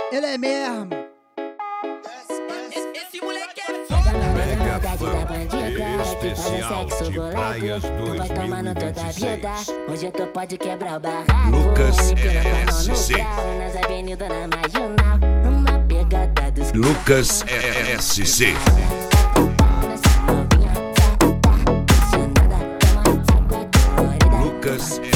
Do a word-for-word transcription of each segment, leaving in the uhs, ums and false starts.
Ele é mesmo. Esse moleque é foda. Mega Funk especial de Praias dois mil e vinte e seis. Hoje tu pode quebrar o barraco. Lucas S S C. Nas avenidas na marginal. Uma pegada dos Lucas S C. Lucas S C.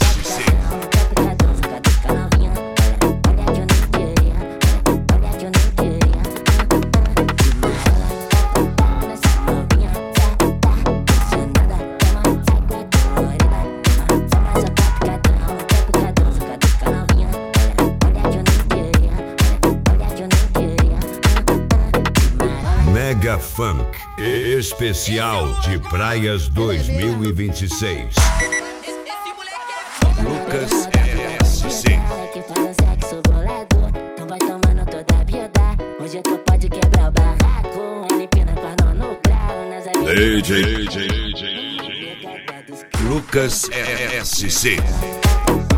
Mega Funk especial de Praias dois mil e vinte e seis. Lucas S C. Então vai tomando toda a vida. Hoje tu pode quebrar o barraco. Ele pina com a mão no grau. Nas avenidas. D J Lucas S C.